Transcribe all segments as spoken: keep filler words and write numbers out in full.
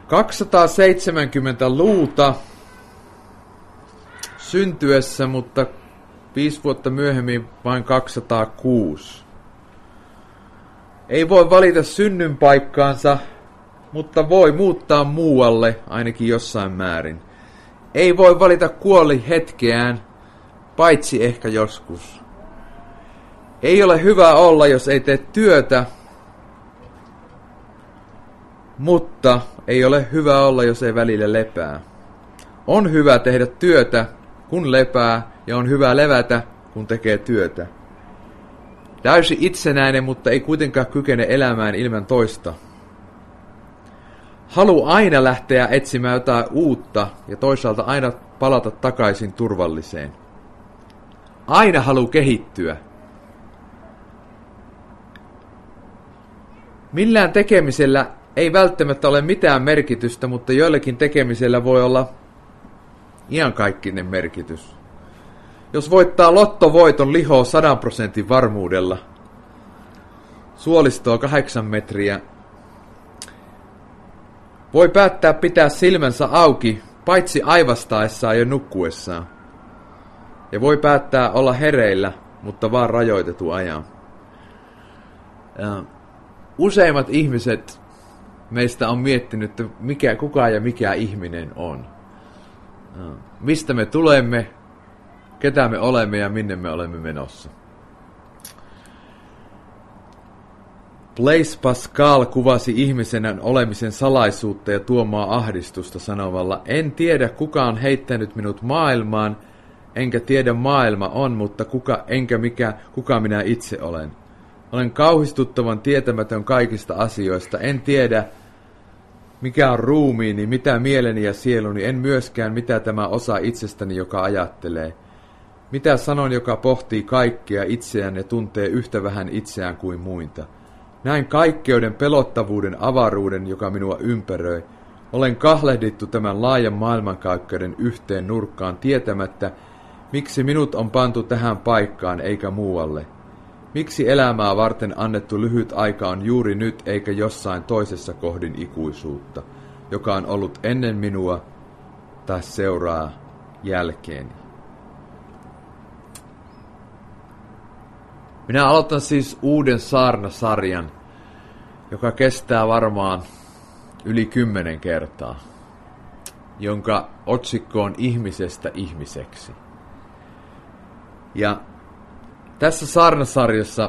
kaksisataaseitsemänkymmentä luuta syntyessä, mutta viisi vuotta myöhemmin vain kaksisataakuusi. Ei voi valita synnynpaikkaansa, mutta voi muuttaa muualle ainakin jossain määrin. Ei voi valita kuoli hetkeään, paitsi ehkä joskus. Ei ole hyvä olla, jos ei tee työtä, mutta ei ole hyvä olla, jos ei välillä lepää. On hyvä tehdä työtä, kun lepää, ja on hyvä levätä, kun tekee työtä. Täysi itsenäinen, mutta ei kuitenkaan kykene elämään ilman toista. Halu aina lähteä etsimään jotain uutta ja toisaalta aina palata takaisin turvalliseen. Aina halu kehittyä. Millään tekemisellä ei välttämättä ole mitään merkitystä, mutta joillekin tekemisellä voi olla iankaikkinen merkitys. Jos voittaa lottovoiton lihoo sadan prosentin varmuudella, suolistoa kahdeksan metriä, voi päättää pitää silmänsä auki, paitsi aivastaessaan ja nukkuessaan. Ja voi päättää olla hereillä, mutta vaan rajoitetun ajan. Ja useimmat ihmiset meistä on miettinyt, että mikä, kuka ja mikä ihminen on. Ja mistä me tulemme, ketä me olemme ja minne me olemme menossa. Blaise Pascal kuvasi ihmisen olemisen salaisuutta ja tuomaa ahdistusta sanomalla: en tiedä, kuka on heittänyt minut maailmaan, enkä tiedä maailma on, mutta kuka, enkä mikä, kuka minä itse olen. Olen kauhistuttavan tietämätön kaikista asioista, en tiedä, mikä on ruumiini, mitä mieleni ja sieluni, en myöskään mitä tämä osa itsestäni, joka ajattelee. Mitä sanon, joka pohtii kaikkea itseään ja tuntee yhtä vähän itseään kuin muita. Näin kaikkeuden pelottavuuden avaruuden, joka minua ympäröi. Olen kahlehdittu tämän laajan maailmankaikkeuden yhteen nurkkaan tietämättä, miksi minut on pantu tähän paikkaan eikä muualle. Miksi elämää varten annettu lyhyt aika on juuri nyt eikä jossain toisessa kohdin ikuisuutta, joka on ollut ennen minua tai seuraa jälkeeni. Minä aloitan siis uuden saarnasarjan, joka kestää varmaan yli kymmenen kertaa, jonka otsikko on ihmisestä ihmiseksi. Ja tässä saarnasarjassa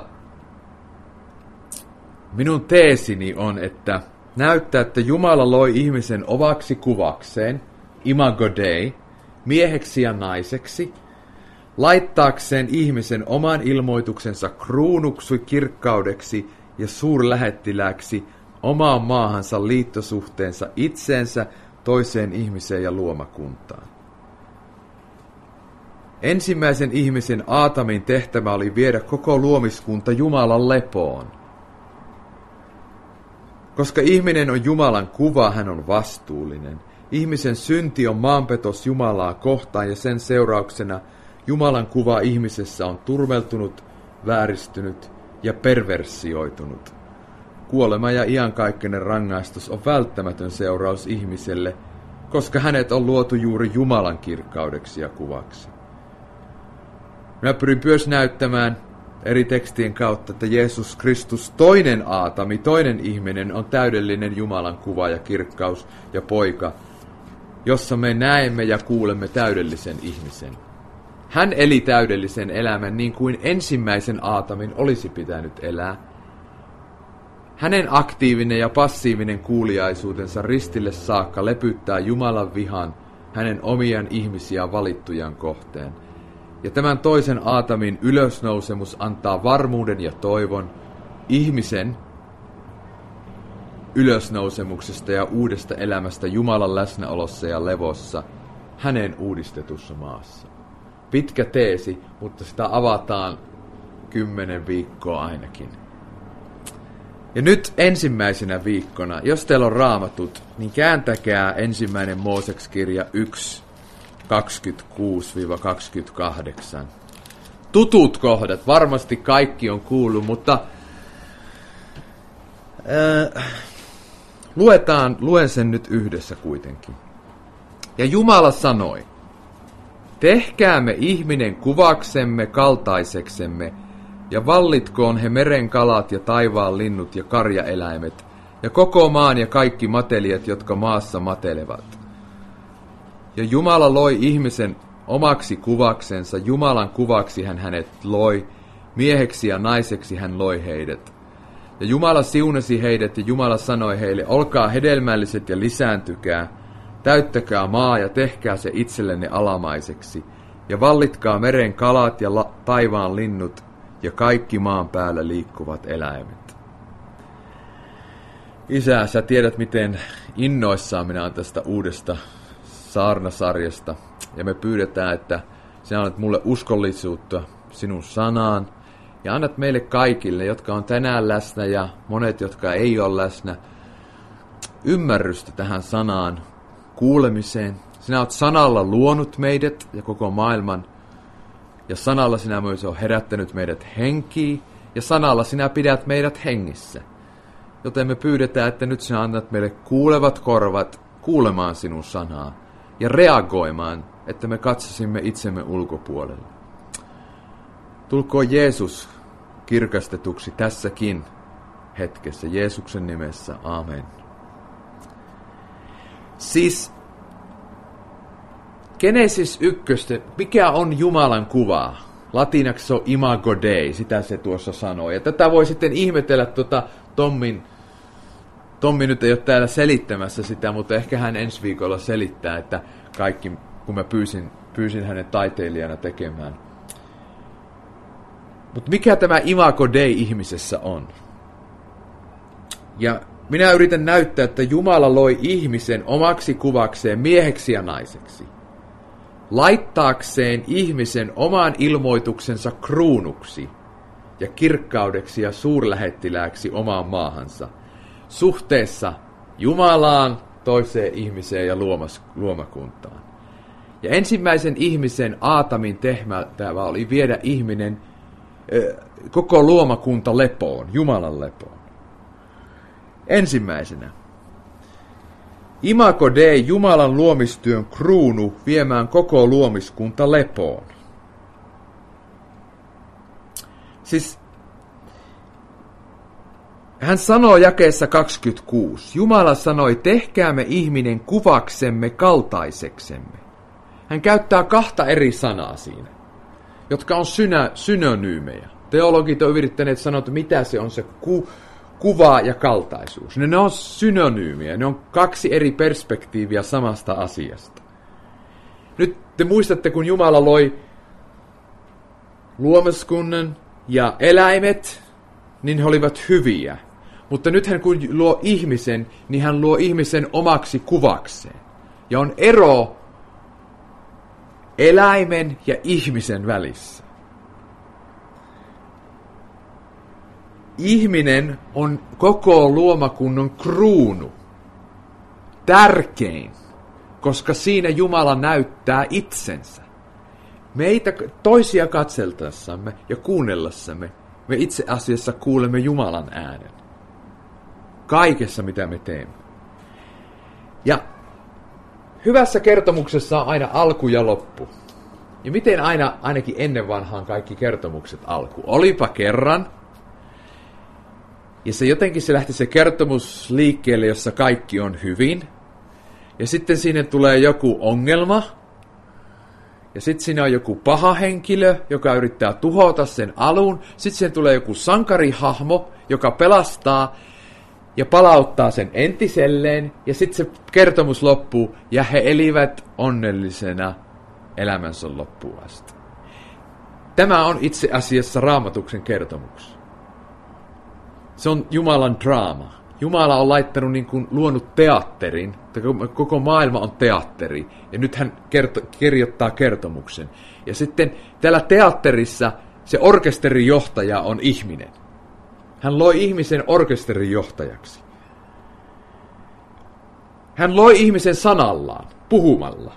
minun teesini on, että näyttää, että Jumala loi ihmisen omaksi kuvakseen, imago Dei, mieheksi ja naiseksi, laittaakseen ihmisen oman ilmoituksensa kruunuksi, kirkkaudeksi ja suurlähettilääksi omaan maahansa liittosuhteensa itseensä, toiseen ihmiseen ja luomakuntaan. Ensimmäisen ihmisen Aatamin tehtävä oli viedä koko luomiskunta Jumalan lepoon. Koska ihminen on Jumalan kuva, hän on vastuullinen. Ihmisen synti on maanpetos Jumalaa kohtaan ja sen seurauksena Jumalan kuva ihmisessä on turmeltunut, vääristynyt ja perversioitunut. Kuolema ja iankaikkinen rangaistus on välttämätön seuraus ihmiselle, koska hänet on luotu juuri Jumalan kirkkaudeksi ja kuvaksi. Minä pyrin myös näyttämään eri tekstien kautta, että Jeesus Kristus, toinen Aatami, toinen ihminen, on täydellinen Jumalan kuva ja kirkkaus ja poika, jossa me näemme ja kuulemme täydellisen ihmisen. Hän eli täydellisen elämän niin kuin ensimmäisen Aatamin olisi pitänyt elää. Hänen aktiivinen ja passiivinen kuuliaisuutensa ristille saakka lepyttää Jumalan vihan hänen omien ihmisiä valittujan kohteen. Ja tämän toisen Aatamin ylösnousemus antaa varmuuden ja toivon ihmisen ylösnousemuksesta ja uudesta elämästä Jumalan läsnäolossa ja levossa hänen uudistetussa maassa. Pitkä teesi, mutta sitä avataan kymmenen viikkoa ainakin. Ja nyt ensimmäisenä viikkona, jos teillä on raamatut, niin kääntäkää ensimmäinen Moosekskirja yksi, kaksikymmentäkuusi kaksikymmentäkahdeksan. Tutut kohdat, varmasti kaikki on kuullut, mutta äh, Luetaan, luen sen nyt yhdessä kuitenkin. Ja Jumala sanoi, tehkäämme ihminen kuvaksemme kaltaiseksemme, ja vallitkoon he meren kalat ja taivaan linnut ja karjaeläimet, ja koko maan ja kaikki matelijat, jotka maassa matelevat. Ja Jumala loi ihmisen omaksi kuvaksensa, Jumalan kuvaksi hän hänet loi, mieheksi ja naiseksi hän loi heidät. Ja Jumala siunasi heidät, ja Jumala sanoi heille, olkaa hedelmälliset ja lisääntykää, täyttäkää maa ja tehkää se itsellenne alamaiseksi, ja vallitkaa meren kalat ja la- taivaan linnut, ja kaikki maan päällä liikkuvat eläimet. Isä, sä tiedät, miten innoissaan minä olen tästä uudesta saarnasarjasta, ja me pyydetään, että sinä annat mulle uskollisuutta sinun sanaan, ja annat meille kaikille, jotka on tänään läsnä ja monet, jotka ei ole läsnä, ymmärrystä tähän sanaan kuulemiseen. Sinä olet sanalla luonut meidät ja koko maailman, ja sanalla sinä myös olet herättänyt meidät henkiin, ja sanalla sinä pidät meidät hengissä. Joten me pyydetään, että nyt sinä annat meille kuulevat korvat kuulemaan sinun sanaa ja reagoimaan, että me katsosimme itsemme ulkopuolelle. Tulkoon Jeesus kirkastetuksi tässäkin hetkessä. Jeesuksen nimessä. Amen. Siis Genesis yksi, mikä on Jumalan kuva? Latinaksi se on imago Dei, sitä se tuossa sanoo. Ja tätä voi sitten ihmetellä tuota Tommin. Tommi nyt ei ole täällä selittämässä sitä, mutta ehkä hän ensi viikolla selittää, että kaikki, kun mä pyysin, pyysin hänen taiteilijana tekemään. Mutta mikä tämä imago Dei ihmisessä on? Ja minä yritän näyttää, että Jumala loi ihmisen omaksi kuvakseen mieheksi ja naiseksi. Laittaakseen ihmisen oman ilmoituksensa kruunuksi ja kirkkaudeksi ja suurlähettilääksi omaan maahansa. Suhteessa Jumalaan, toiseen ihmiseen ja luomas, luomakuntaan. Ja ensimmäisen ihmisen Aatamin tehtävä oli viedä ihminen koko luomakunta lepoon, Jumalan lepoon. Ensimmäisenä. Imago Dei, Jumalan luomistyön kruunu, viemään koko luomiskunta lepoon. Siis hän sanoo jakeessa kaksikymmentäkuusi, Jumala sanoi, tehkäämme ihminen kuvaksemme kaltaiseksemme. Hän käyttää kahta eri sanaa siinä, jotka on synä, synonyymejä. Teologit on yrittäneet sanoa, että mitä se on se ku, kuva ja kaltaisuus. Ne, ne on synonyymiä, ne on kaksi eri perspektiiviä samasta asiasta. Nyt te muistatte, kun Jumala loi luomiskunnan ja eläimet, niin he olivat hyviä. Mutta nythän kun luo ihmisen, niin hän luo ihmisen omaksi kuvakseen. Ja on ero eläimen ja ihmisen välissä. Ihminen on koko luomakunnan kruunu, tärkein, koska siinä Jumala näyttää itsensä. Meitä toisia katseltassamme ja kuunnellassamme me itse asiassa kuulemme Jumalan äänen. Kaikessa, mitä me teemme. Ja hyvässä kertomuksessa on aina alku ja loppu. Ja miten aina, ainakin ennen vanhaan kaikki kertomukset alku? Olipa kerran. Ja se jotenkin se lähti se kertomus liikkeelle, jossa kaikki on hyvin. Ja sitten sinne tulee joku ongelma. Ja sitten siinä on joku paha henkilö, joka yrittää tuhota sen alun. Sitten siihen tulee joku sankarihahmo, joka pelastaa ja palauttaa sen entiselleen. Ja sitten se kertomus loppuu ja he elivät onnellisena elämänsä loppuun asti. Tämä on itse asiassa Raamatuksen kertomus. Se on Jumalan draama. Jumala on laittanut niin kuin luonut teatterin, koko maailma on teatteri, ja nyt hän kerto, kirjoittaa kertomuksen. Ja sitten täällä teatterissa se orkesterijohtaja on ihminen. Hän loi ihmisen orkesterijohtajaksi. Hän loi ihmisen sanallaan, puhumalla.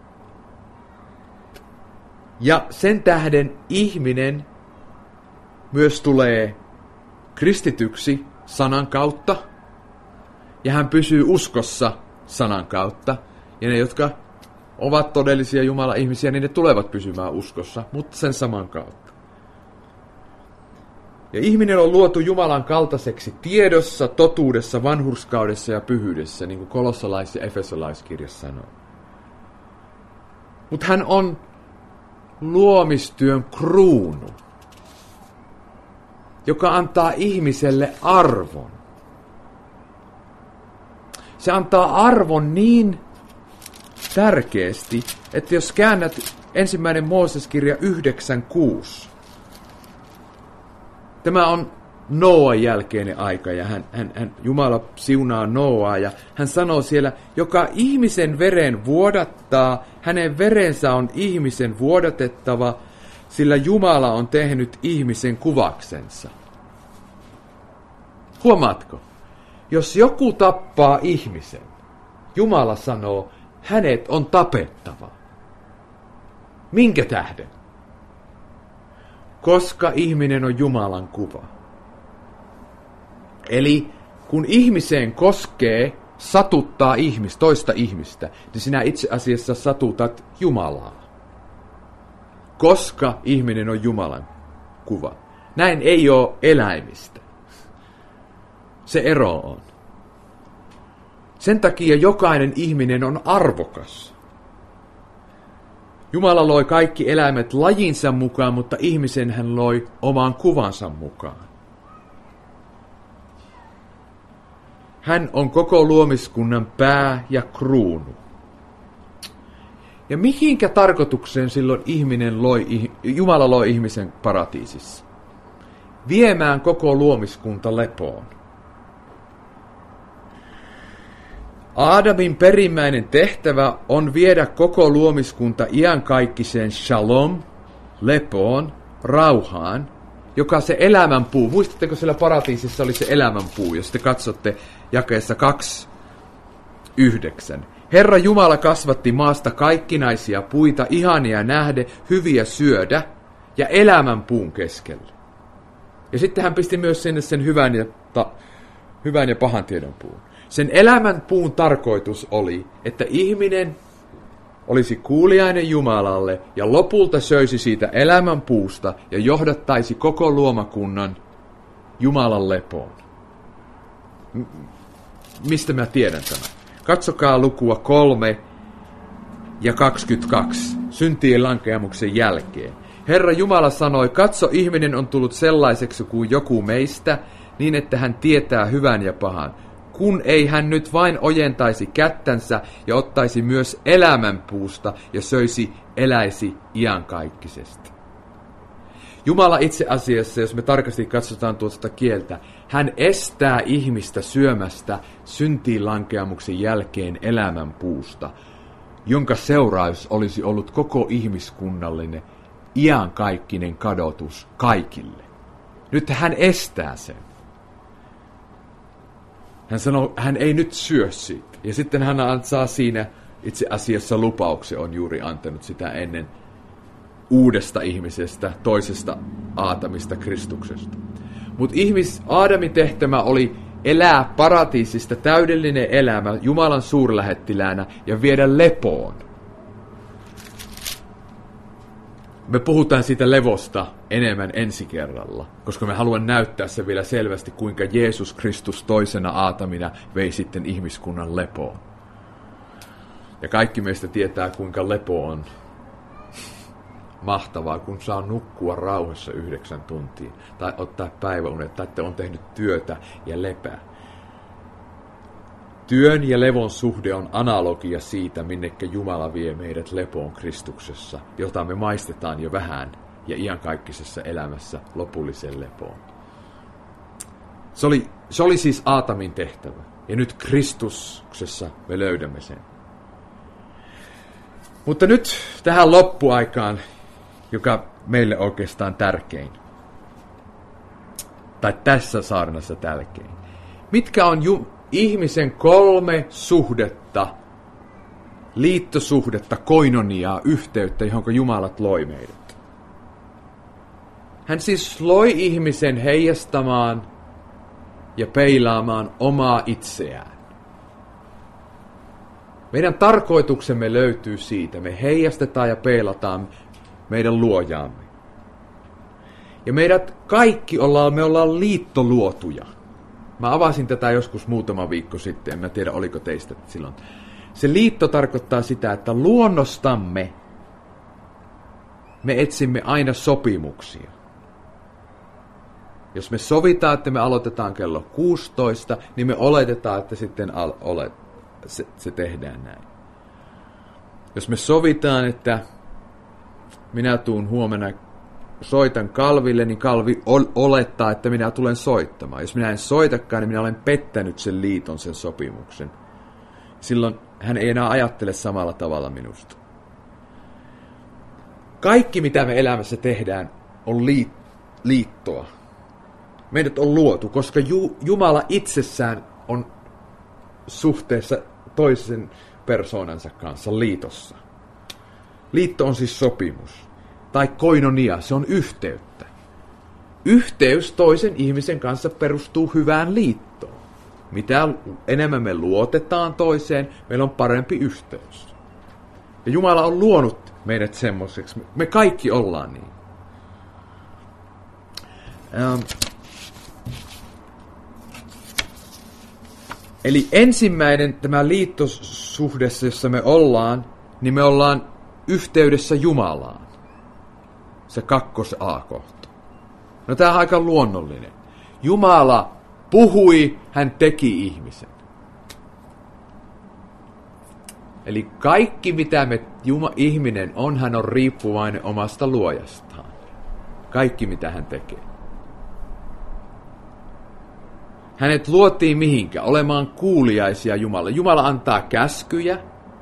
Ja sen tähden ihminen myös tulee kristityksi sanan kautta. Ja hän pysyy uskossa sanan kautta. Ja ne, jotka ovat todellisia Jumala-ihmisiä, niin ne tulevat pysymään uskossa, mutta sen saman kautta. Ja ihminen on luotu Jumalan kaltaiseksi tiedossa, totuudessa, vanhurskaudessa ja pyhyydessä, niin kuin kolossalais- ja efesolaiskirja sanoo. Mutta hän on luomistyön kruunu, joka antaa ihmiselle arvon. Se antaa arvon niin tärkeästi, että jos käännät ensimmäinen Mooses-kirja yhdeksän kuusi. Tämä on Nooan jälkeinen aika ja hän, hän, hän, Jumala siunaa Nooaa ja hän sanoo siellä, joka ihmisen veren vuodattaa, hänen verensä on ihmisen vuodatettava, sillä Jumala on tehnyt ihmisen kuvaksensa. Huomaatko? Jos joku tappaa ihmisen, Jumala sanoo, hänet on tapettava. Minkä tähden? Koska ihminen on Jumalan kuva. Eli kun ihmiseen koskee, satuttaa ihmis, toista ihmistä, niin sinä itse asiassa satutat Jumalaa. Koska ihminen on Jumalan kuva. Näin ei ole eläimistä. Se ero on. Sen takia jokainen ihminen on arvokas. Jumala loi kaikki eläimet lajinsa mukaan, mutta ihmisen hän loi oman kuvansa mukaan. Hän on koko luomiskunnan pää ja kruunu. Ja mihinkä tarkoitukseen silloin ihminen loi, Jumala loi ihmisen paratiisissa? Viemään koko luomiskunta lepoon. Aadamin perimmäinen tehtävä on viedä koko luomiskunta iankaikkiseen shalom, lepoon, rauhaan, joka se elämänpuu. Muistatteko siellä paratiisissa oli se elämänpuu, jos te katsotte jakeessa kaksi yhdeksän. Herra Jumala kasvatti maasta kaikkinaisia puita, ihania nähdä, hyviä syödä ja elämänpuun keskelle. Ja sitten hän pisti myös sinne sen hyvän ja, ta, hyvän ja pahan tiedon puun. Sen elämänpuun tarkoitus oli, että ihminen olisi kuuliainen Jumalalle ja lopulta söisi siitä elämänpuusta ja johdattaisi koko luomakunnan Jumalan lepoon. M- mistä mä tiedän tämän? Katsokaa lukua kolme ja kaksikymmentäkaksi, syntien lankeamuksen jälkeen. Herra Jumala sanoi, katso, ihminen on tullut sellaiseksi kuin joku meistä, niin että hän tietää hyvän ja pahan. Kun ei hän nyt vain ojentaisi kättänsä ja ottaisi myös elämänpuusta ja söisi, eläisi iankaikkisesti. Jumala itse asiassa, jos me tarkasti katsotaan tuota kieltä, hän estää ihmistä syömästä syntiin lankeamuksen jälkeen elämänpuusta, jonka seuraus olisi ollut koko ihmiskunnallinen iankaikkinen kadotus kaikille. Nyt hän estää sen. Hän sanoo, hän ei nyt syö siitä. Ja sitten hän saa siinä itse asiassa lupauksen, on juuri antanut sitä ennen uudesta ihmisestä, toisesta Aatamista, Kristuksesta. Mutta ihmis, Aadamin tehtävä oli elää paratiisista täydellinen elämä Jumalan suurlähettiläänä ja viedä lepoon. Me puhutaan siitä levosta enemmän ensi kerralla, koska me haluan näyttää se vielä selvästi, kuinka Jeesus Kristus toisena Aatamina vei sitten ihmiskunnan lepoon. Ja kaikki meistä tietää, kuinka lepo on mahtavaa, kun saa nukkua rauhassa yhdeksän tuntia, tai ottaa päiväunet, tai on tehnyt työtä ja lepää. Työn ja levon suhde on analogia siitä, minnekä Jumala vie meidät lepoon Kristuksessa, jota me maistetaan jo vähän ja iankaikkisessa elämässä lopulliseen lepoon. Se oli, se oli siis Aatamin tehtävä, ja nyt Kristuksessa me löydämme sen. Mutta nyt tähän loppuaikaan, joka meille oikeastaan tärkein, tai tässä saarnassa tärkein. Mitkä on ju- ihmisen kolme suhdetta, liittosuhdetta, koinoniaa, yhteyttä, johon Jumalat loi meidät? Hän siis loi ihmisen heijastamaan ja peilaamaan omaa itseään. Meidän tarkoituksemme löytyy siitä. Me heijastetaan ja peilataan meidän luojaamme. Ja meidät kaikki ollaan, me ollaan liittoluotuja. Mä avasin tätä joskus muutama viikko sitten, en mä tiedä oliko teistä silloin. Se liitto tarkoittaa sitä, että luonnostamme me etsimme aina sopimuksia. Jos me sovitaan, että me aloitetaan kello kuusitoista, niin me oletetaan, että sitten al- ole, se, se tehdään näin. Jos me sovitaan, että minä tuun huomenna soitan Kalville, niin Kalvi ol- olettaa, että minä tulen soittamaan. Jos minä en soitakaan, niin minä olen pettänyt sen liiton, sen sopimuksen. Silloin hän ei enää ajattele samalla tavalla minusta. Kaikki, mitä me elämässä tehdään, on liit- liittoa. Meidät on luotu, koska Ju- Jumala itsessään on suhteessa toisen persoonansa kanssa liitossa. Liitto on siis sopimus. Tai koinonia, se on yhteyttä. Yhteys toisen ihmisen kanssa perustuu hyvään liittoon. Mitä enemmän me luotetaan toiseen, meillä on parempi yhteys. Ja Jumala on luonut meidät semmoiseksi. Me kaikki ollaan niin. Ähm. Eli ensimmäinen tämä liittosuhdessa, jossa me ollaan, niin me ollaan yhteydessä Jumalaan. Se kakkos A-kohta. No tämä on aika luonnollinen. Jumala puhui, hän teki ihmisen. Eli kaikki mitä me, Juma, ihminen on, hän on riippuvainen omasta luojastaan. Kaikki mitä hän tekee. Hänet luotiin mihinkä? Olemaan kuuliaisia Jumalalle. Jumala antaa käskyjä.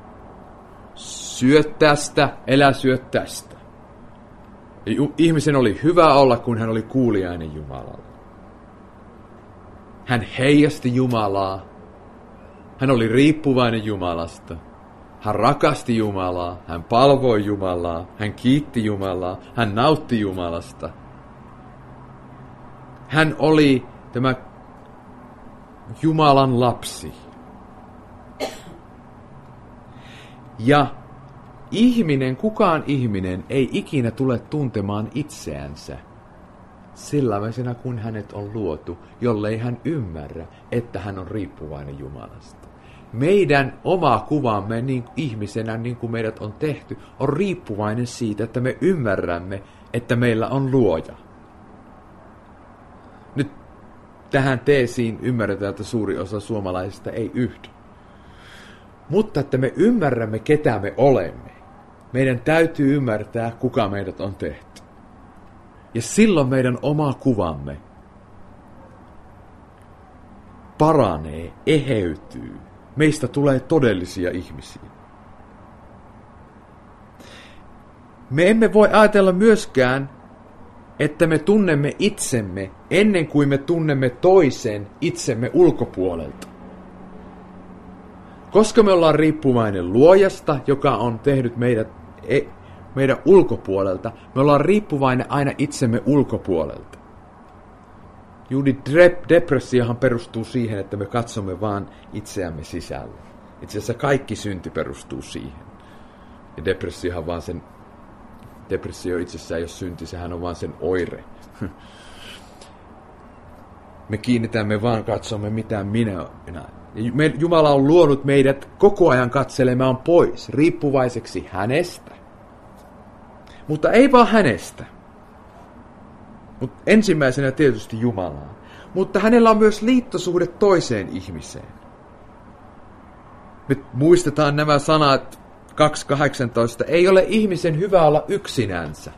Syö tästä, elä syö tästä. Ihmisen oli hyvä olla, kun hän oli kuuliainen Jumalalle. Hän heijasti Jumalaa. Hän oli riippuvainen Jumalasta. Hän rakasti Jumalaa. Hän palvoi Jumalaa. Hän kiitti Jumalaa. Hän nautti Jumalasta. Hän oli tämä Jumalan lapsi. Ja ihminen, kukaan ihminen ei ikinä tule tuntemaan itseänsä sellaisena kuin hänet on luotu, jollei hän ymmärrä, että hän on riippuvainen Jumalasta. Meidän oma kuvamme niin ihmisenä, niin kuin meidät on tehty, on riippuvainen siitä, että me ymmärrämme, että meillä on luoja. Nyt tähän teesiin ymmärretään, että suuri osa suomalaisista ei yhdy. Mutta että me ymmärrämme, ketä me olemme. Meidän täytyy ymmärtää, kuka meidät on tehty. Ja silloin meidän oma kuvamme paranee, eheytyy. Meistä tulee todellisia ihmisiä. Me emme voi ajatella myöskään, että me tunnemme itsemme ennen kuin me tunnemme toisen itsemme ulkopuolelta. Koska me ollaan riippuvainen luojasta, joka on tehnyt meidät, e, meidän ulkopuolelta, me ollaan riippuvainen aina itsemme ulkopuolelta. Juuri depressiohan perustuu siihen, että me katsomme vaan itseämme sisällä. Itse asiassa kaikki synti perustuu siihen. Ja depressiohan vaan sen, depressio itsessään ei ole synti, sehän on vaan sen oire. Me kiinnitämme vaan, katsomme mitä minä olen. Jumala on luonut meidät koko ajan katselemaan pois, riippuvaiseksi hänestä. Mutta ei vaan hänestä. Mut ensimmäisenä tietysti Jumalaa. Mutta hänellä on myös liittosuhde toiseen ihmiseen. Me muistetaan nämä sanat kaksi kahdeksantoista. Ei ole ihmisen hyvä olla yksinänsä.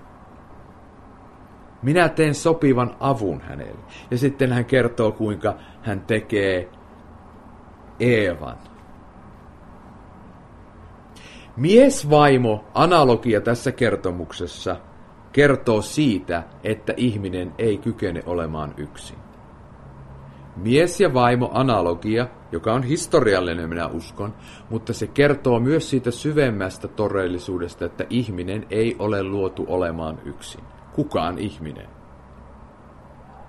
Minä teen sopivan avun hänelle. Ja sitten hän kertoo, kuinka hän tekee Eevan. Miesvaimo analogia tässä kertomuksessa kertoo siitä, että ihminen ei kykene olemaan yksin. Mies ja vaimo analogia, joka on historiallinen, minä uskon, mutta se kertoo myös siitä syvemmästä todellisuudesta, että ihminen ei ole luotu olemaan yksin. Kukaan ihminen.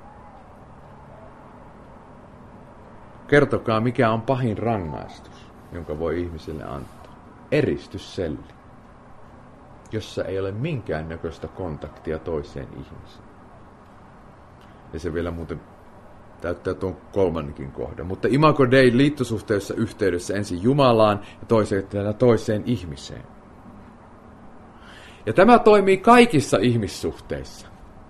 Kertokaa, mikä on pahin rangaistus. jonka voi ihmiselle antaa. Eristysselli, jossa ei ole minkäännäköistä kontaktia toiseen ihmiseen. Ja se vielä muuten täyttää tuon kolmannenkin kohdan. Mutta imago Dei liittosuhteessa yhteydessä ensin Jumalaan ja toisaalta toiseen ihmiseen. Ja tämä toimii kaikissa ihmissuhteissa.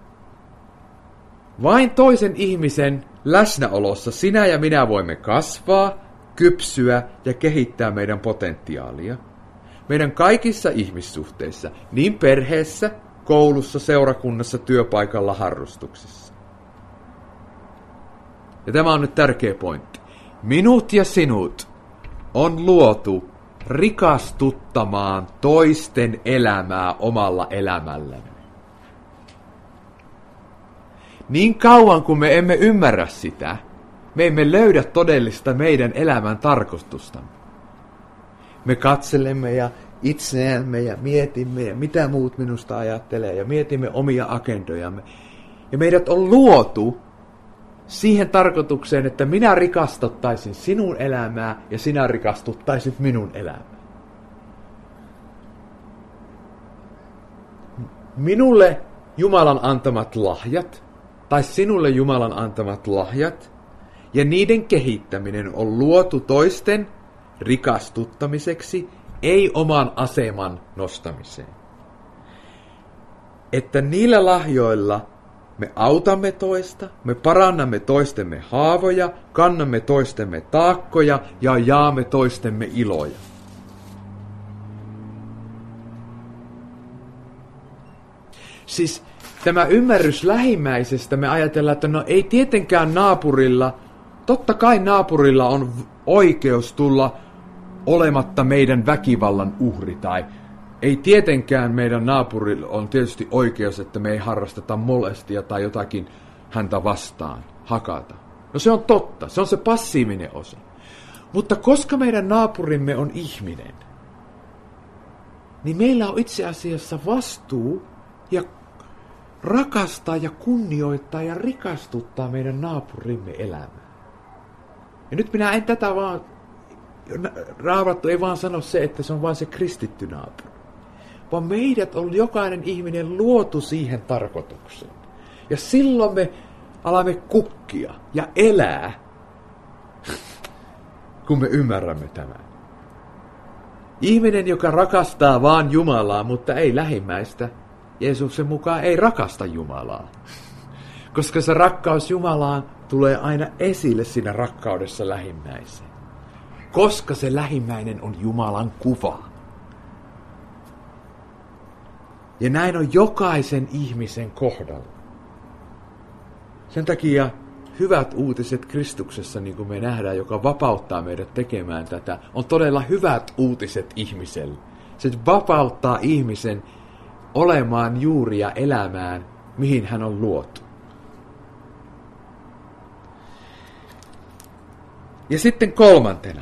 Vain toisen ihmisen läsnäolossa sinä ja minä voimme kasvaa, kypsyä ja kehittää meidän potentiaalia. Meidän kaikissa ihmissuhteissa, niin perheessä, koulussa, seurakunnassa, työpaikalla, harrastuksissa. Ja tämä on nyt tärkeä pointti. Minut ja sinut on luotu rikastuttamaan toisten elämää omalla elämällämme. Niin kauan kuin me emme ymmärrä sitä, me emme löydä todellista meidän elämän tarkoitustamme. Me katselemme ja itseämme ja mietimme ja mitä muut minusta ajattelee ja mietimme omia agendojamme. Ja meidät on luotu siihen tarkoitukseen, että minä rikastuttaisin sinun elämää ja sinä rikastuttaisit minun elämää. Minulle Jumalan antamat lahjat tai sinulle Jumalan antamat lahjat ja niiden kehittäminen on luotu toisten rikastuttamiseksi, ei oman aseman nostamiseen. Että niillä lahjoilla me autamme toista, me parannamme toistemme haavoja, kannamme toistemme taakkoja ja jaamme toistemme iloja. Siis tämä ymmärrys lähimmäisestä, me ajatellaan, että no ei tietenkään naapurilla, totta kai naapurilla on oikeus tulla olematta meidän väkivallan uhri, tai ei tietenkään meidän naapurilla on tietysti oikeus, että me ei harrasteta molestia tai jotakin häntä vastaan, hakata. No se on totta, se on se passiivinen osa. Mutta koska meidän naapurimme on ihminen, niin meillä on itse asiassa vastuu ja rakastaa ja kunnioittaa ja rikastuttaa meidän naapurimme elämää. Ja nyt minä en tätä vaan, Raamattu ei vaan sano se, että se on vain se kristitty naapuri. Vaan meidät on jokainen ihminen luotu siihen tarkoitukseen. Ja silloin me alamme kukkia ja elää, kun me ymmärrämme tämän. Ihminen, joka rakastaa vaan Jumalaa, mutta ei lähimmäistä, Jeesuksen mukaan ei rakasta Jumalaa. Koska se rakkaus Jumalaan tulee aina esille siinä rakkaudessa lähimmäiseen. Koska se lähimmäinen on Jumalan kuva. Ja näin on jokaisen ihmisen kohdalla. Sen takia hyvät uutiset Kristuksessa, niin kuin me nähdään, joka vapauttaa meidät tekemään tätä, on todella hyvät uutiset ihmiselle. Se vapauttaa ihmisen olemaan juuri ja elämään, mihin hän on luotu. Ja sitten kolmantena.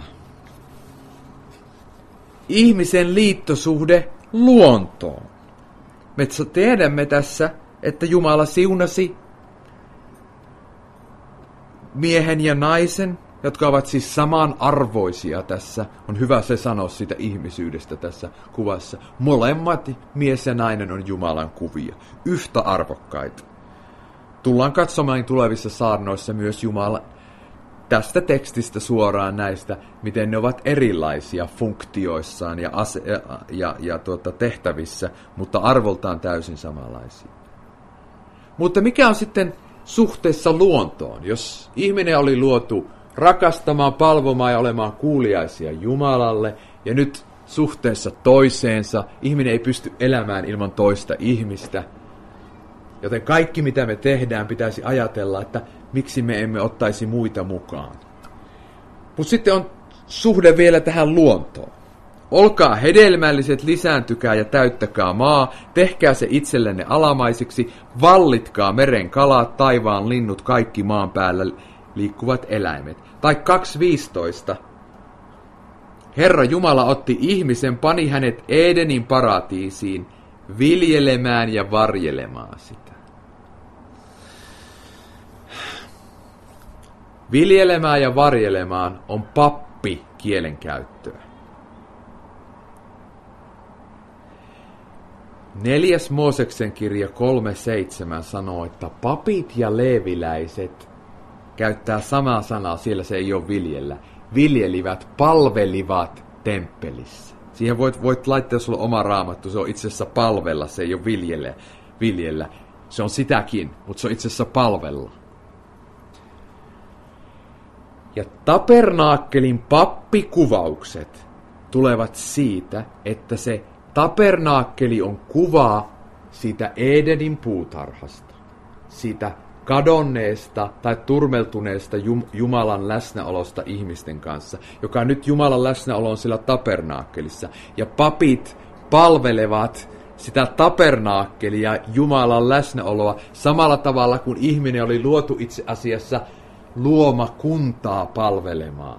Ihmisen liittosuhde luontoon. Me tiedämme tässä, että Jumala siunasi miehen ja naisen, jotka ovat siis samanarvoisia tässä. On hyvä se sanoa siitä ihmisyydestä tässä kuvassa. Molemmat, mies ja nainen, on Jumalan kuvia. Yhtä arvokkaita. Tullaan katsomaan tulevissa saarnoissa myös Jumala tästä tekstistä suoraan näistä, miten ne ovat erilaisia funktioissaan ja, ase- ja, ja, ja tuota, tehtävissä, mutta arvoltaan täysin samanlaisia. Mutta mikä on sitten suhteessa luontoon? Jos ihminen oli luotu rakastamaan, palvomaan ja olemaan kuuliaisia Jumalalle, ja nyt suhteessa toiseensa ihminen ei pysty elämään ilman toista ihmistä, joten kaikki mitä me tehdään pitäisi ajatella, että miksi me emme ottaisi muita mukaan. Mutta sitten on suhde vielä tähän luontoon. Olkaa hedelmälliset, lisääntykää ja täyttäkää maa, tehkää se itsellenne alamaisiksi, vallitkaa meren kalat, taivaan linnut, kaikki maan päällä liikkuvat eläimet. Tai kaksi viisitoista. Herra Jumala otti ihmisen, pani hänet Edenin paratiisiin, viljelemään ja varjelemaan sitä. Viljelemään ja varjelemaan on pappi pappi kielenkäyttöä. Neljäs Mooseksen kirja kolme seitsemän sanoo, että papit ja leeviläiset käyttää samaa sanaa, siellä se ei ole viljellä. Viljelivät, palvelivat temppelissä. Siihen voit, voit laittaa, jos sulla on oma raamattu, se on itse asiassa palvella, se ei ole viljellä. viljellä. Se on sitäkin, mutta se on itse asiassa palvella. Ja tabernaakkelin pappikuvaukset tulevat siitä, että se tabernaakkeli on kuva siitä Edenin puutarhasta, siitä kadonneesta tai turmeltuneesta Jumalan läsnäolosta ihmisten kanssa, joka nyt Jumalan läsnäolo on sillä tabernaakkelissa. Ja papit palvelevat sitä tabernaakkelia, Jumalan läsnäoloa, samalla tavalla kuin ihminen oli luotu itse asiassa luomakuntaa palvelemaan.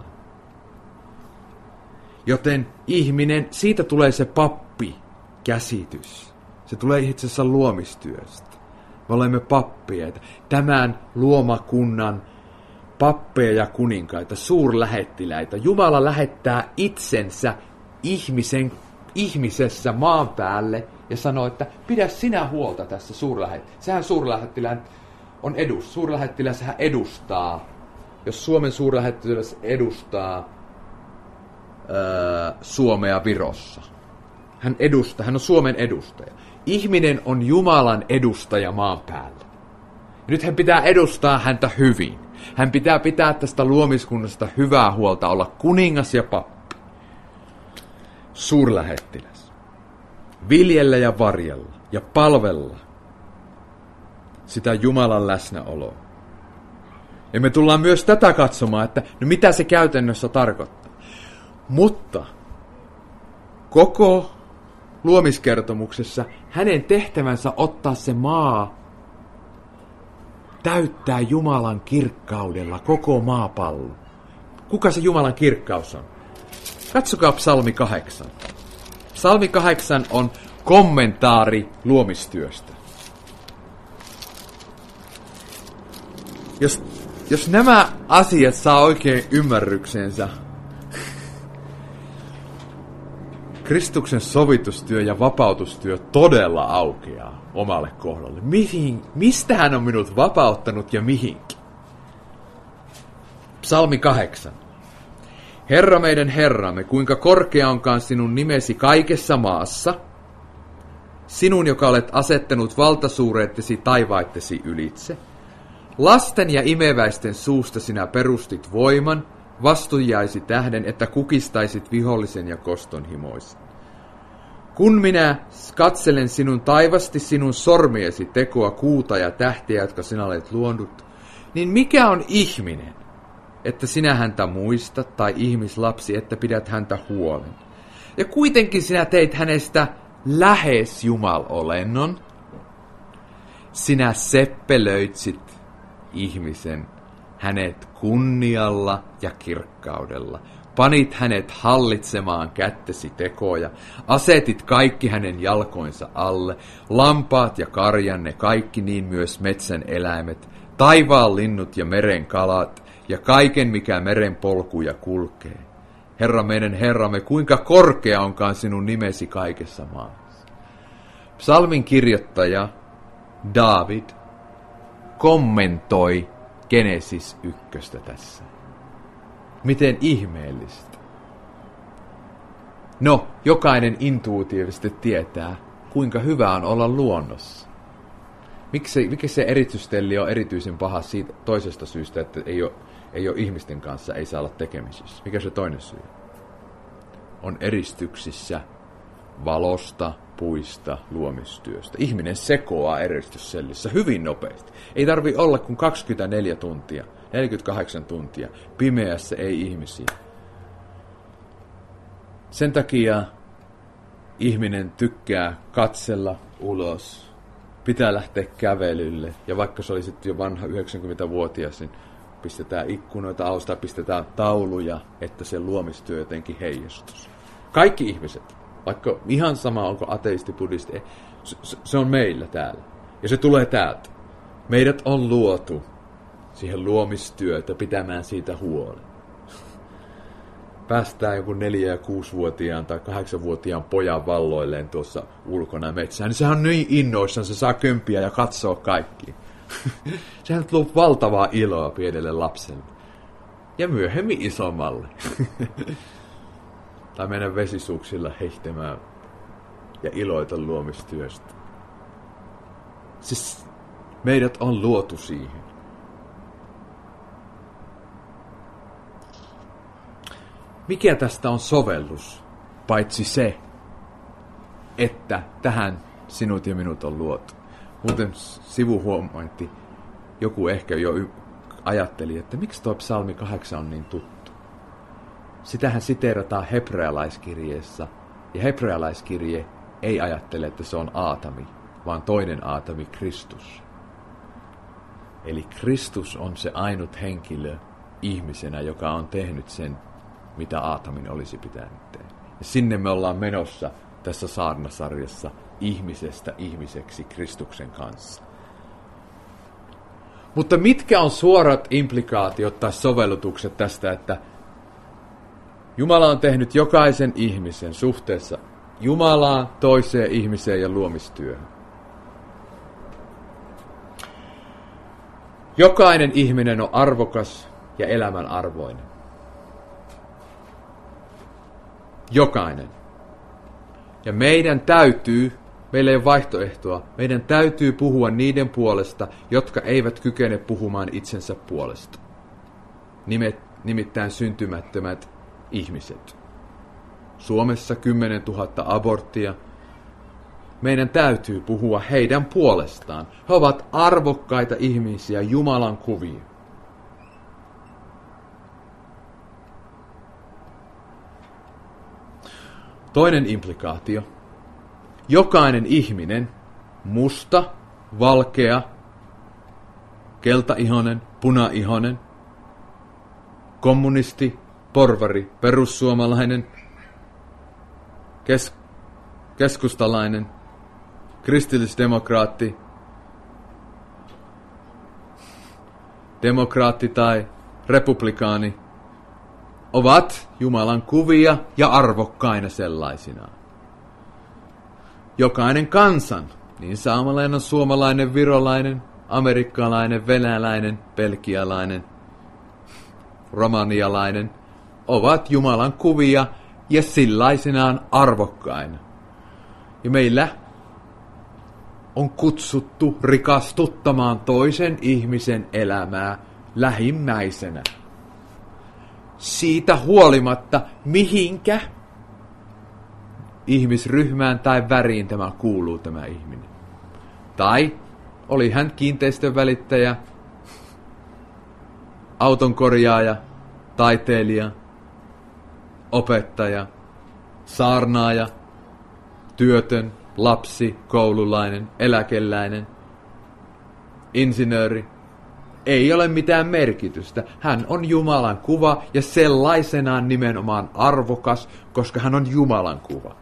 Joten ihminen, siitä tulee se pappi-käsitys. Se tulee itse asiassa luomistyöstä. Me olemme pappeja. Tämän luomakunnan pappeja ja kuninkaita, suurlähettiläitä. Jumala lähettää itsensä ihmisen, ihmisessä maan päälle ja sanoo, että pidä sinä huolta tässä suurlähettilästä. Sehän suurlähettilään on edus. Suurlähettiläs hän edustaa. Jos Suomen suurlähettiläs edustaa öö, Suomea Virossa. Hän edustaa, hän on Suomen edustaja. Ihminen on Jumalan edustaja maan päällä. Ja nyt hän pitää edustaa häntä hyvin. Hän pitää pitää tästä luomiskunnasta hyvää huolta, olla kuningas ja pappi. Suurlähettiläs. Viljellä ja varjella ja palvella sitä Jumalan läsnäoloa. Ja me tullaan myös tätä katsomaan, että no mitä se käytännössä tarkoittaa. Mutta koko luomiskertomuksessa hänen tehtävänsä ottaa se maa, täyttää Jumalan kirkkaudella koko maapallo. Kuka se Jumalan kirkkaus on? Katsokaa psalmi kahdeksan. Psalmi kahdeksan on kommentaari luomistyöstä. Jos, jos nämä asiat saa oikein ymmärryksensä, Kristuksen sovitustyö ja vapautustyö todella aukeaa omalle kohdalle. Mihin, mistä hän on minut vapauttanut ja mihinkin? Psalmi kahdeksan. Herra meidän Herramme, kuinka korkea onkaan sinun nimesi kaikessa maassa, sinun, joka olet asettanut valtasuureettesi taivaittesi ylitse. Lasten ja imeväisten suusta sinä perustit voiman, vastujaisi tähden, että kukistaisit vihollisen ja kostonhimoisen. Kun minä katselen sinun taivasti sinun sormiesi tekoa, kuuta ja tähtiä, jotka sinä olet luonut, niin mikä on ihminen, että sinä häntä muistat, tai ihmislapsi, että pidät häntä huolen? Ja kuitenkin sinä teit hänestä lähes Jumal-olennon. Sinä seppelöitsit ihmisen hänet kunnialla ja kirkkaudella. Panit hänet hallitsemaan kättesi tekoja, asetit kaikki hänen jalkoinsa alle, lampaat ja karjanne, kaikki niin myös metsän eläimet, taivaan linnut ja meren kalat, ja kaiken mikä meren polkuja kulkee. Herra meidän Herramme, kuinka korkea onkaan sinun nimesi kaikessa maassa. Psalmin kirjoittaja Daavid kommentoi Genesis ykköstä tässä. Miten ihmeellistä. No, jokainen intuitiivisesti tietää, kuinka hyvä on olla luonnossa. Miksi, miksi se erityistelli on erityisen paha siitä toisesta syystä, että ei ole, ei ole ihmisten kanssa, ei saa olla tekemisissä? Mikä se toinen syy? On eristyksissä valosta, puista, luomistyöstä. Ihminen sekoaa eristyssellissä hyvin nopeasti. Ei tarvi olla kuin kaksikymmentäneljä tuntia, neljäkymmentäkahdeksan tuntia. Pimeässä ei ihmisiä. Sen takia ihminen tykkää katsella ulos. Pitää lähteä kävelylle. Ja vaikka se olisi jo vanha yhdeksänkymmentävuotias, niin pistetään ikkunoita austa, pistetään tauluja, että se luomistyö jotenkin heijastuisi. Kaikki ihmiset. Vaikka ihan sama, onko ateisti, buddhisti, se on meillä täällä. Ja se tulee täältä. Meidät on luotu siihen luomistyötä pitämään siitä huolen. päästään joku neljä- ja kuusivuotiaan tai kahdeksanvuotiaan pojan valloilleen tuossa ulkona metsään, niin sehän on niin innoissaan, se saa kömpiä ja katsoa kaikki. Sehän luo valtavaa iloa pienelle lapselle. Ja myöhemmin isommalle. Tai mennä vesisuuksilla heittämään ja iloita luomistyöstä. Siis meidät on luotu siihen. Mikä tästä on sovellus, paitsi se, että tähän sinut ja minut on luotu. Muuten sivuhuomointi, joku ehkä jo ajatteli, että miksi tuo psalmi kahdeksan on niin tuttu. Sitähän siteerataan hebrealaiskirjeessä, ja hebrealaiskirje ei ajattele, että se on Aatami, vaan toinen Aatami, Kristus. Eli Kristus on se ainut henkilö ihmisenä, joka on tehnyt sen, mitä Aatamin olisi pitänyt tehdä. Ja sinne me ollaan menossa tässä saarnasarjassa ihmisestä ihmiseksi Kristuksen kanssa. Mutta mitkä on suorat implikaatiot tai sovellutukset tästä, että Jumala on tehnyt jokaisen ihmisen suhteessa Jumalaan, toiseen ihmiseen ja luomistyöhön. Jokainen ihminen on arvokas ja elämän arvoinen. Jokainen. Ja meidän täytyy, meillä ei ole vaihtoehtoa, meidän täytyy puhua niiden puolesta, jotka eivät kykene puhumaan itsensä puolesta. Nimet, nimittäin syntymättömät ihmiset. Suomessa kymmenen tuhatta aborttia. Meidän täytyy puhua heidän puolestaan. He ovat arvokkaita ihmisiä, Jumalan kuvia. Toinen implikaatio. Jokainen ihminen, musta, valkea, keltaihonen, punaihonen, kommunisti, porvari, perussuomalainen, kes- keskustalainen, kristillisdemokraatti, demokraatti tai republikaani, ovat Jumalan kuvia ja arvokkaina sellaisinaan. Jokainen kansan, niin saamalainen, suomalainen, virolainen, amerikkalainen, venäläinen, belgialainen, romanialainen, ovat Jumalan kuvia ja sellaisinaan arvokkaina. Ja meillä on kutsuttu rikastuttamaan toisen ihmisen elämää lähimmäisenä. Siitä huolimatta, mihinkä ihmisryhmään tai väriin tämä kuuluu tämä ihminen. Tai oli hän kiinteistön välittäjä, autonkorjaaja, taiteilija, opettaja, saarnaaja, työtön, lapsi, koululainen, eläkeläinen, insinööri. Ei ole mitään merkitystä. Hän on Jumalan kuva ja sellaisenaan nimenomaan arvokas, koska hän on Jumalan kuva.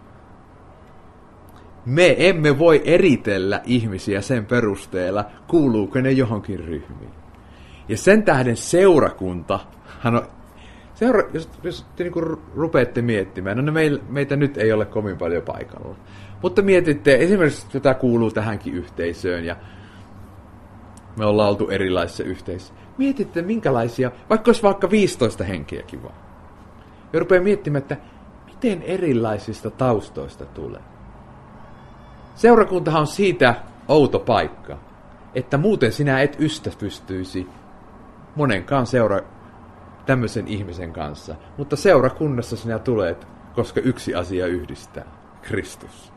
Me emme voi eritellä ihmisiä sen perusteella, kuuluuko ne johonkin ryhmiin. Ja sen tähden seurakunta, hän on, seura, jos, jos te niin kuin rupeatte miettimään, no meillä, meitä nyt ei ole kovin paljon paikalla. Mutta mietitte, esimerkiksi tätä kuuluu tähänkin yhteisöön ja me ollaan oltu erilaisissa yhteisöissä. Mietitte minkälaisia, vaikka olisi vaikka viisitoista henkeäkin vaan. Ja rupeaa miettimään, että miten erilaisista taustoista tulee. Seurakuntahan on siitä outo paikka, että muuten sinä et ystävystyisi monenkaan seura tämmöisen ihmisen kanssa. Mutta seurakunnassa sinä tulet, koska yksi asia yhdistää, Kristus.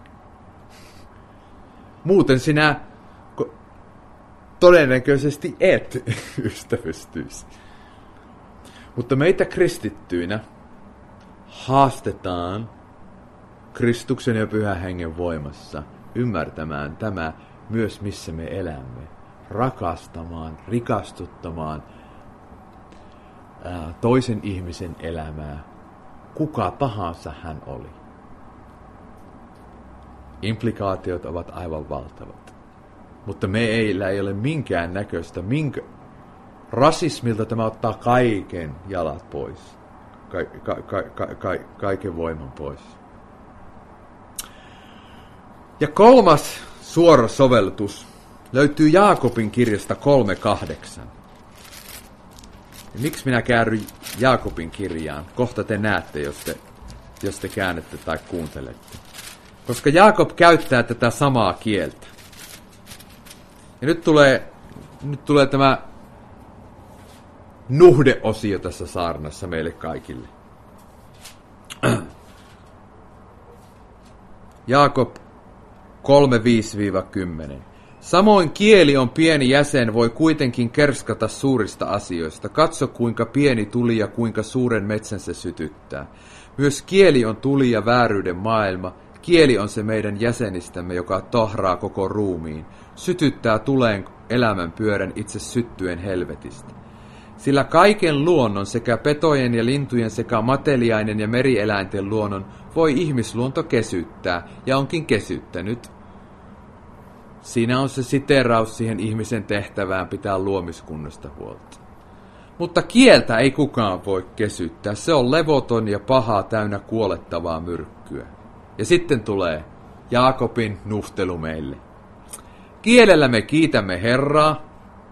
Muuten sinä todennäköisesti et ystävystyisi. Mutta meitä kristittyinä haastetaan Kristuksen ja Pyhän Hengen voimassa ymmärtämään tämä myös, missä me elämme. Rakastamaan, rikastuttamaan ää, toisen ihmisen elämää, kuka tahansa hän oli. Implikaatiot ovat aivan valtavat. Mutta meillä ei ole minkään näköistä, minkä rasismilta tämä ottaa kaiken jalat pois. ka, ka, ka, ka, kaiken voiman pois. Ja kolmas suora sovellutus löytyy Jaakobin kirjasta kolme kahdeksan. Ja miksi minä käärryn Jaakobin kirjaan? Kohta te näette, jos te, jos te käännette tai kuuntelette. Koska Jaakob käyttää tätä samaa kieltä. Ja nyt tulee, nyt tulee tämä nuhdeosio tässä saarnassa meille kaikille. Jaakob kolme viisi kymmenen. Samoin kieli on pieni jäsen, voi kuitenkin kerskata suurista asioista. Katso, kuinka pieni tuli ja kuinka suuren metsän se sytyttää. Myös kieli on tuli ja vääryyden maailma. Kieli on se meidän jäsenistämme, joka tahraa koko ruumiin. Sytyttää tuleen elämän pyörän itse syttyen helvetistä. Sillä kaiken luonnon, sekä petojen ja lintujen sekä mateliainen ja merieläinten luonnon, voi ihmisluonto kesyttää, ja onkin kesyttänyt. Siinä on se siteraus siihen ihmisen tehtävään pitää luomiskunnasta huolta. Mutta kieltä ei kukaan voi kesyttää. Se on levoton ja pahaa täynnä kuolettavaa myrkkyä. Ja sitten tulee Jaakobin nuhtelu meille. Kielellä me kiitämme Herraa.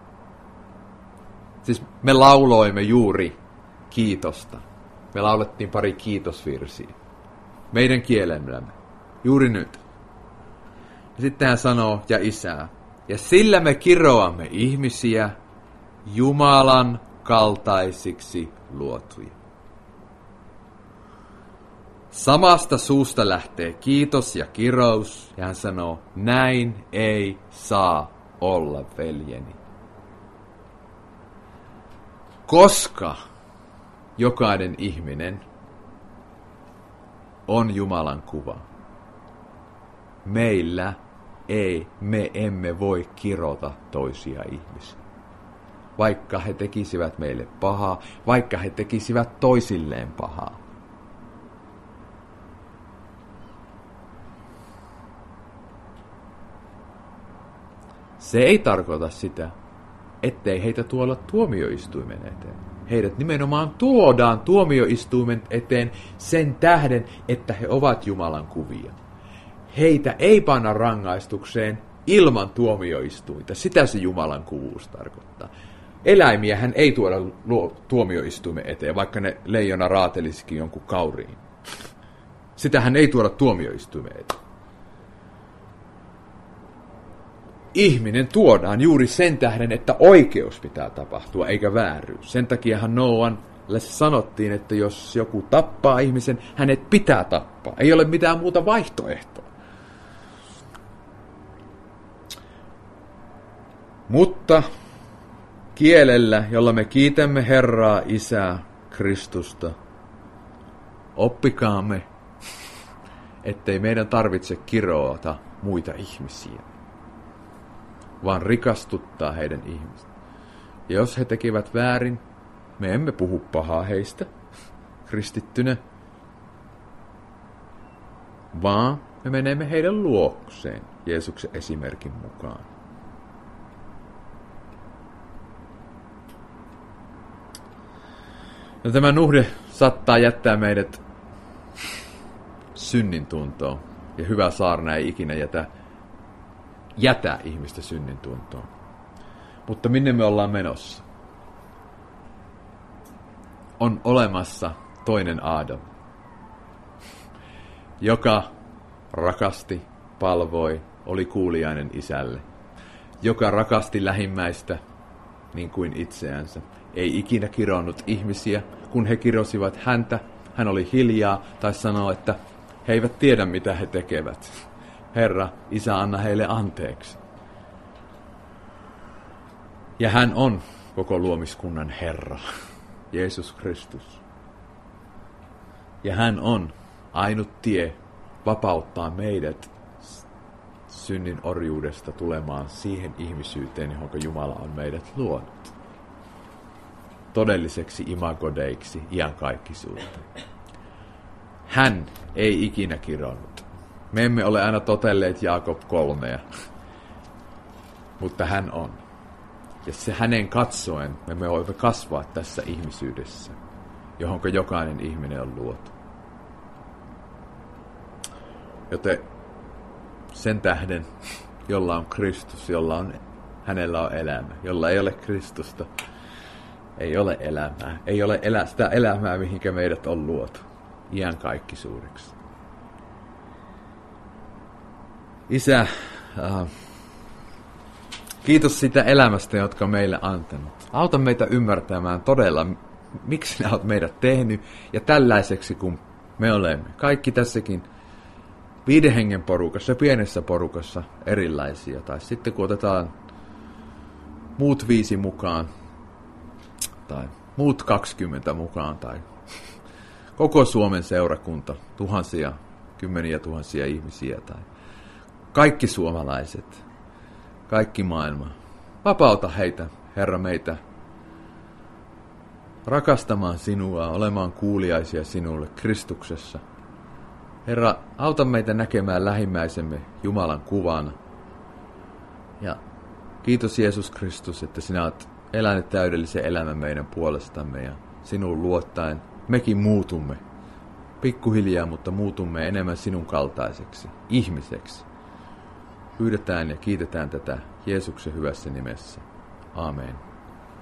Siis me lauloimme juuri kiitosta. Me laulettiin pari kiitosvirsiä. Meidän kielemmämme. Juuri nyt. Ja sitten hän sanoo, ja isää. Ja sillä me kiroamme ihmisiä Jumalan kaltaisiksi luotuja. Samasta suusta lähtee kiitos ja kirous, ja hän sanoo, näin ei saa olla, veljeni. Koska jokainen ihminen on Jumalan kuva, meillä ei, me emme voi kirota toisia ihmisiä. Vaikka he tekisivät meille pahaa, vaikka he tekisivät toisilleen pahaa. Se ei tarkoita sitä, ettei heitä tuolla tuomioistuimen eteen. Heidät nimenomaan tuodaan tuomioistuimen eteen sen tähden, että he ovat Jumalan kuvia. Heitä ei panna rangaistukseen ilman tuomioistuinta. Sitä se Jumalan kuvuus tarkoittaa. Eläimiähän ei tuoda tuomioistuimen eteen, vaikka ne leijona raatelisikin jonkun kauriin. Sitähän ei tuoda tuomioistuimen eteen. Ihminen tuodaan juuri sen tähden, että oikeus pitää tapahtua, eikä vääryys. Sen takiahan Noalle sanottiin, että jos joku tappaa ihmisen, hänet pitää tappaa. Ei ole mitään muuta vaihtoehtoa. Mutta kielellä, jolla me kiitämme Herraa, Isää, Kristusta, oppikaamme, ettei meidän tarvitse kiroata muita ihmisiä, vaan rikastuttaa heidän ihmistä. Ja jos he tekevät väärin, me emme puhu pahaa heistä kristittynä, vaan me menemme heidän luokseen Jeesuksen esimerkin mukaan. No, tämä nuhde saattaa jättää meidät synnin tuntoon, ja hyvä saarna ei ikinä jätä jätä ihmistä synnin tuntoon. Mutta minne me ollaan menossa? On olemassa toinen Aadam, joka rakasti, palvoi, oli kuuliainen isälle, joka rakasti lähimmäistä niin kuin itseänsä. Ei ikinä kironnut ihmisiä, kun he kirosivat häntä, hän oli hiljaa tai sanoi, että he eivät tiedä mitä he tekevät. Herra, Isä, anna heille anteeksi. Ja hän on koko luomiskunnan Herra, Jeesus Kristus. Ja hän on ainut tie vapauttaa meidät synnin orjuudesta tulemaan siihen ihmisyyteen, johon Jumala on meidät luonut. Todelliseksi imagodeiksi iankaikkisuuteen. Hän ei ikinä kironnut. Me emme ole aina totelleet Jaakob kolmea, mutta hän on. Ja se hänen katsoen me voimme kasvaa tässä ihmisyydessä. johon jokainen ihminen on luotu. Joten sen tähden, jolla on Kristus, jolla on, hänellä on elämä. Jolla ei ole Kristusta, ei ole elämää. Ei ole elä, sitä elämää, mihinkä meidät on luotu. Iän kaikki suuriksi. Isä, äh, kiitos sitä elämästä, jotka on meille antanut. Auta meitä ymmärtämään todella, miksi sinä olet meidät tehnyt, ja tällaiseksi kuin me olemme. Kaikki tässäkin viiden hengen porukassa, pienessä porukassa erilaisia. Tai sitten kun otetaan muut viisi mukaan, tai muut kaksikymmentä mukaan, tai koko Suomen seurakunta, tuhansia, kymmeniä tuhansia ihmisiä, tai kaikki suomalaiset, kaikki maailma. Vapauta heitä, Herra, meitä rakastamaan sinua, olemaan kuuliaisia sinulle Kristuksessa. Herra, auta meitä näkemään lähimmäisemme Jumalan kuvana. Ja kiitos Jeesus Kristus, että sinä olet elänyt täydellisen elämän meidän puolestamme ja sinuun luottaen mekin muutumme. Pikkuhiljaa, mutta muutumme enemmän sinun kaltaiseksi, ihmiseksi. Pyydetään ja kiitetään tätä Jeesuksen hyvässä nimessä. Aamen.